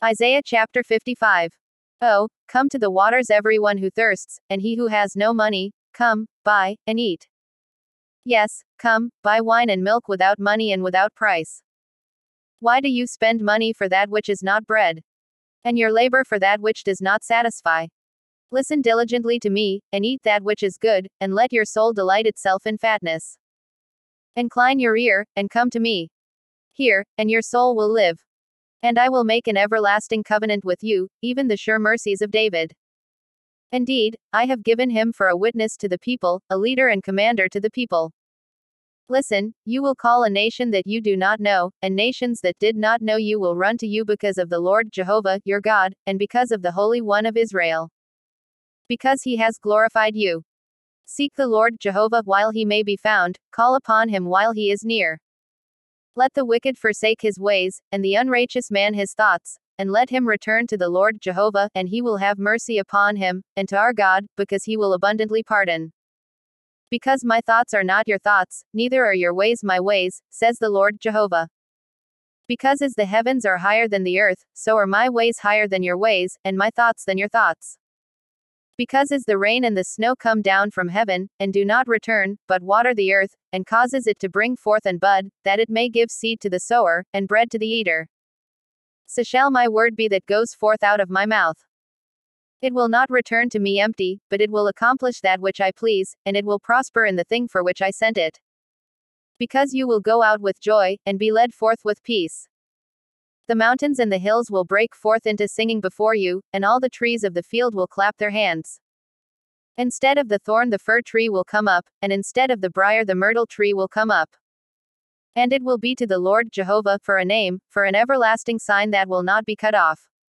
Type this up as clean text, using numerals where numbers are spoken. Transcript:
Isaiah chapter 55. Oh, come to the waters everyone who thirsts, and he who has no money, come, buy, and eat. Yes, come, buy wine and milk without money and without price. Why do you spend money for that which is not bread? And your labor for that which does not satisfy? Listen diligently to me, and eat that which is good, and let your soul delight itself in fatness. Incline your ear, and come to me. Hear, and your soul will live. And I will make an everlasting covenant with you, even the sure mercies of David. Indeed, I have given him for a witness to the people, a leader and commander to the people. Listen, you will call a nation that you do not know, and nations that did not know you will run to you because of the Lord Jehovah, your God, and because of the Holy One of Israel. Because he has glorified you. Seek the Lord Jehovah while he may be found, call upon him while he is near. Let the wicked forsake his ways, and the unrighteous man his thoughts, and let him return to the Lord Jehovah, and he will have mercy upon him, and to our God, because he will abundantly pardon. Because my thoughts are not your thoughts, neither are your ways my ways, says the Lord Jehovah. Because as the heavens are higher than the earth, so are my ways higher than your ways, and my thoughts than your thoughts. Because as the rain and the snow come down from heaven, and do not return, but water the earth, and causes it to bring forth and bud, that it may give seed to the sower, and bread to the eater, so shall my word be that goes forth out of my mouth. It will not return to me empty, but it will accomplish that which I please, and it will prosper in the thing for which I sent it. Because you will go out with joy, and be led forth with peace. The mountains and the hills will break forth into singing before you, and all the trees of the field will clap their hands. Instead of the thorn the fir tree will come up, and instead of the briar the myrtle tree will come up. And it will be to the Lord Jehovah for a name, for an everlasting sign that will not be cut off.